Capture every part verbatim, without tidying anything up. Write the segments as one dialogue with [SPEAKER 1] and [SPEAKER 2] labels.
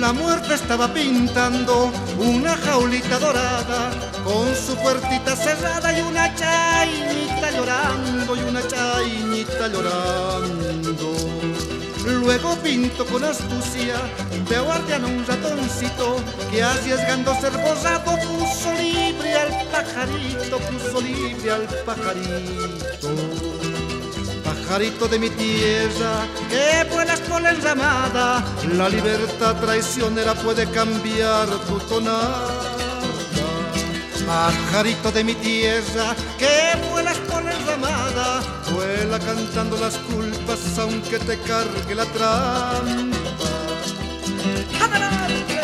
[SPEAKER 1] La muerte estaba pintando una jaulita dorada con su puertita cerrada y una chainita llorando, y una chainita llorando. Luego pinto con astucia de guardián un ratoncito que arriesgando ser borrado puso libre al pajarito, puso libre al pajarito. Pajarito de mi tierra, que vuelas por la enramada, la libertad traicionera puede cambiar tu tonada. Pajarito de mi tierra, que vuelas por la enramada, vuela cantando las culpas aunque te cargue la trampa. ¡Adelante!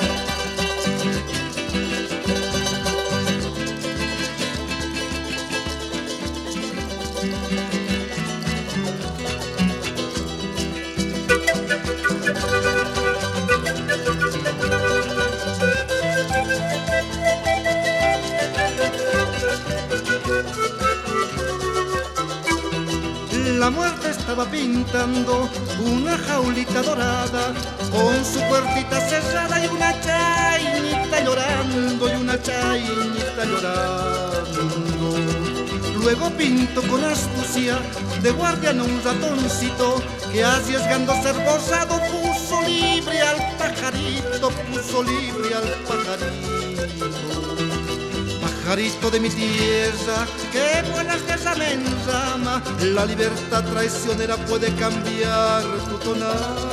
[SPEAKER 1] La muerte estaba pintando una jaulita dorada con su puertita cerrada y una chainita llorando, y una chainita llorando. Luego pinto con astucia de guardián un ratoncito que arriesgando ser borrado puso libre al pajarito, puso libre al pajarito. Pajarito de mi tierra, que vuelas de rama en rama, la libertad traicionera puede cambiar tu tonada.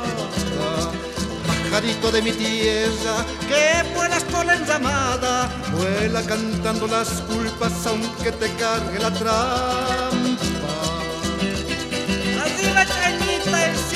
[SPEAKER 1] Pajarito de mi tierra, que vuelas por la enramada, vuela cantando las culpas aunque te cargue la trampa. Así la chañita, el